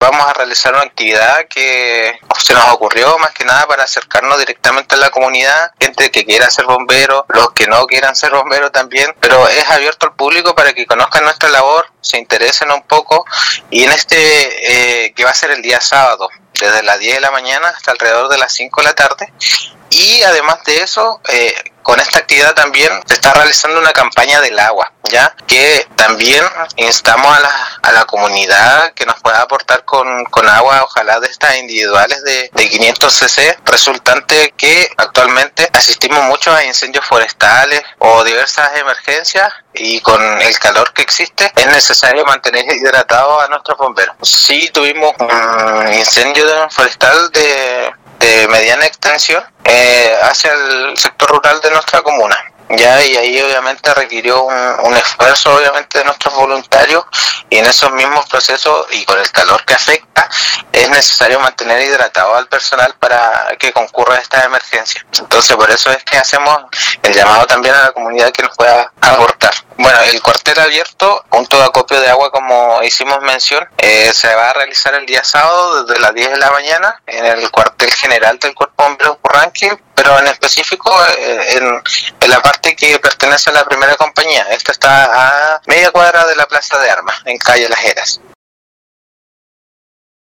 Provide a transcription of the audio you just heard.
vamos a realizar una actividad que se nos ocurrió más que nada para acercarnos directamente a la comunidad, gente que quiera ser bombero, los que no quieran ser bomberos también, pero es abierto al público para que conozcan nuestra labor, se interesen un poco, y en que va a ser el día sábado, desde las 10 de la mañana hasta alrededor de las 5 de la tarde. Y además de eso, con esta actividad también se está realizando una campaña del agua, ya que también instamos a la comunidad que nos pueda aportar con agua, ojalá de estas individuales de 500 cc, resultante que actualmente asistimos mucho a incendios forestales o diversas emergencias, y con el calor que existe es necesario mantener hidratados a nuestros bomberos. Sí, tuvimos un incendio forestal de mediana extensión hacia el sector rural de nuestra comuna. Ya, y ahí obviamente requirió un esfuerzo obviamente de nuestros voluntarios, y en esos mismos procesos y con el calor que afecta es necesario mantener hidratado al personal para que concurra a estas emergencias. Entonces por eso es que hacemos el llamado también a la comunidad que nos pueda aportar. Bueno, el cuartel abierto, punto de acopio de agua como hicimos mención, se va a realizar el día sábado desde las 10 de la mañana en el cuartel general del Cuerpo de Bomberos Curranqui, pero en específico en la parte que pertenece a la primera compañía. Esta está a media cuadra de la Plaza de Armas, en calle Las Heras.